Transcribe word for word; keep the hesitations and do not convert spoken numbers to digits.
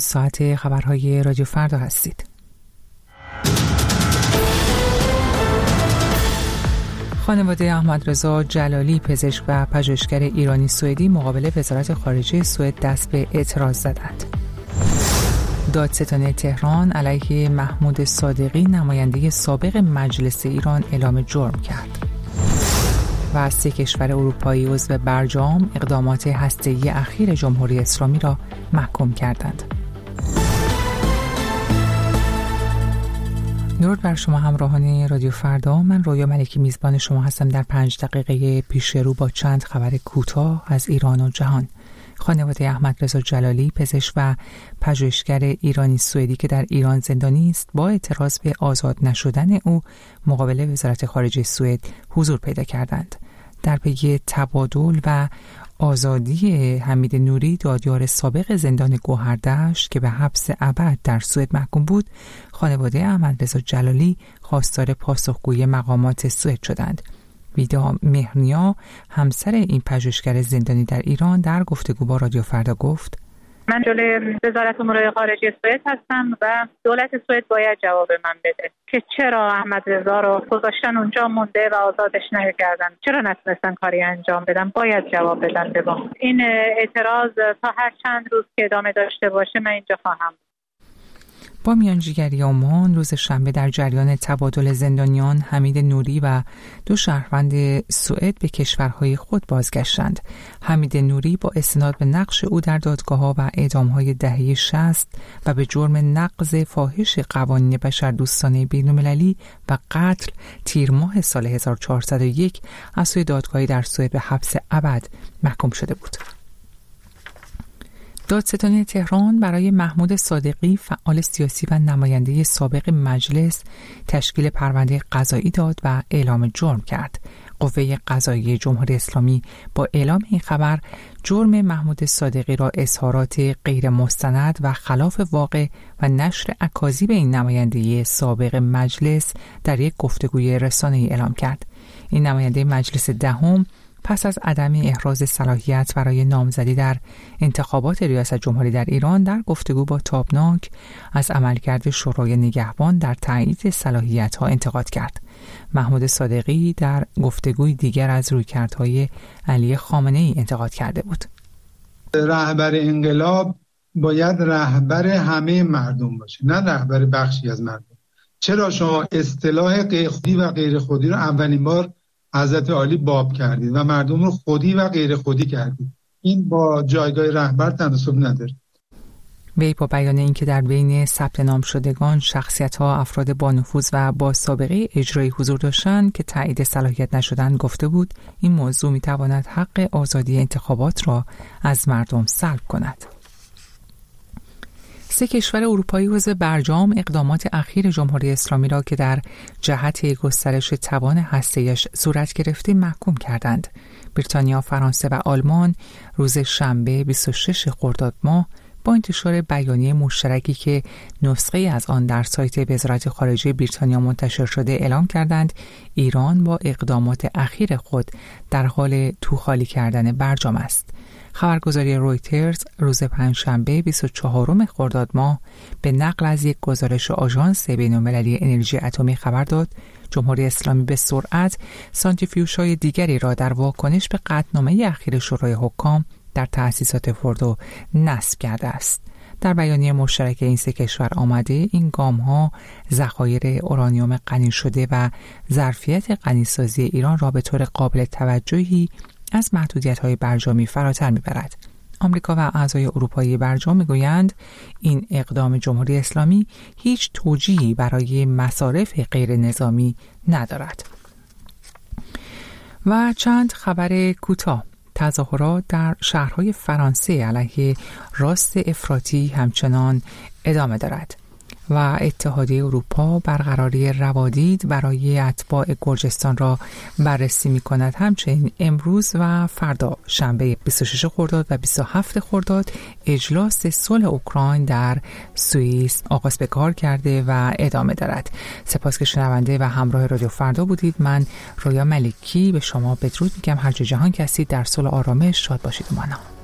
ساعت خبرهای رادیو فردا هستید. خانواده احمدرضا جلالی، پزشک و پژوهشگر ایرانی سوئدی، مقابل وزارت خارجه سوئد دست به اعتراض زدند. دادستانی تهران علیه محمود صادقی، نماینده سابق مجلس ایران، اعلام جرم کرد. و سه کشور اروپایی عضو برجام اقدامات هسته‌ای اخیر جمهوری اسلامی را محکوم کردند. درود بر شما همراهان رادیو فردا. من رویا ملکی میزبان شما هستم در پنج دقیقه پیش رو با چند خبر کوتاه از ایران و جهان. خانواده احمدرضا جلالی، پزشک و پژوهشگر ایرانی سوئدی که در ایران زندانی است، با اعتراض به آزاد نشدن او مقابل وزارت خارجه سوئد حضور پیدا کردند. در پی تبادل و آزادی حمید نوری، دادیار سابق زندان گوهردشت که به حبس ابد در سوئد محکوم بود، خانواده احمدرضا جلالی خواستار پاسخگویی مقامات سوئد شدند. ویدا مهرنیا، همسر این پژوهشگر زندانی در ایران، در گفتگو با رادیو فردا گفت: من جلوی وزارت امور خارجه سوئد هستم و دولت سوئد باید جواب من بده که چرا احمدرضا رو گذاشتن اونجا مونده و آزادش نکردن، چرا نتونستن کاری انجام بدن. باید جواب بدن به ما. این اعتراض تا هر چند روز که ادامه داشته باشه من اینجا خواهم. با میانجیگری عمان، روز شنبه در جریان تبادل زندانیان حمید نوری و دو شهروند سوئد به کشورهای خود بازگشتند. حمید نوری با استناد به نقش او در دادگاه‌ها و اعدام‌های دهه شصت و به جرم نقض فاحش قوانین بشردوستانه بین‌المللی و قتل تیر ماه سال هزار و چهارصد و یک از سوی دادگاهی در سوئد به حبس ابد محکوم شده بود. دادستانی تهران برای محمود صادقی، فعال سیاسی و نماینده سابق مجلس، تشکیل پرونده قضایی داد و اعلام جرم کرد. قوه قضاییه جمهوری اسلامی با اعلام این خبر جرم محمود صادقی را اظهارات غیر مستند و خلاف واقع و نشر اکاذیب این نماینده سابق مجلس در یک گفتگوی رسانه‌ای اعلام کرد. این نماینده مجلس دهم پس از عدم احراز صلاحیت برای نامزدی در انتخابات ریاست جمهوری در ایران، در گفتگو با تابناک از عملکرد شورای نگهبان در تایید صلاحیت‌ها انتقاد کرد. محمود صادقی در گفتگوی دیگر از رویکردهای علی خامنه‌ای انتقاد کرده بود. رهبر انقلاب باید رهبر همه مردم باشه، نه رهبر بخشی از مردم. چرا شما اصطلاح غیر خودی و غیر خودی رو اولین بار حضرت عالی باب کردید و مردم رو خودی و غیر خودی کردید؟ این با جایگاه رهبر تناسب نداره. وی با بیان اینکه در بین ثبت نام شدگان شخصیت‌ها افراد با نفوذ و با سابقه اجرایی حضور داشتند که تایید صلاحیت نشدند، گفته بود این موضوع می‌تواند حق آزادی انتخابات را از مردم سلب کند. سه کشور اروپایی عضو برجام اقدامات اخیر جمهوری اسلامی را که در جهت گسترش توان هسته‌ایش صورت گرفته محکوم کردند. بریتانیا، فرانسه و آلمان روز شنبه بیست و شش خرداد ماه با انتشار بیانیه مشترکی که نسخه از آن در سایت وزارت خارجه بریتانیا منتشر شده اعلام کردند ایران با اقدامات اخیر خود در حال توخالی کردن برجام است. خبرگزاری رویترز روز پنجشنبه بیست و چهارم خرداد ماه به نقل از یک گزارش آژانس بین‌المللی انرژی اتمی خبر داد جمهوری اسلامی به سرعت سانتریفیوژهای دیگری را در واکنش به قطعنامه اخیر شورای حکام در تأسیسات فوردو نصب کرده است. در بیانیه مشترک این سه کشور آمده این گام‌ها ذخایر اورانیوم غنی شده و ظرفیت غنیسازی ایران را به طور قابل توجهی از محدودیت‌های برجامی فراتر می‌برد. آمریکا و اعضای اروپایی برجام می‌گویند این اقدام جمهوری اسلامی هیچ توجیهی برای مصارف غیر نظامی ندارد. و چند خبر کوتاه. تظاهرات در شهرهای فرانسه علیه راست افراطی همچنان ادامه دارد و اتحادیه اروپا برقراری روادید برای اتباع گرجستان را بررسی می کند. همچنین امروز و فردا شنبه بیست و شش خرداد و بیست و هفت خرداد اجلاس صلح اوکراین در سوئیس آغاز به کار کرده و ادامه دارد. سپاس که شنونده و همراه رادیو فردا بودید. من رویا ملکی به شما بدرود میگم. هر جا جهان که هستید در صلح و آرامش شاد باشید و مانا.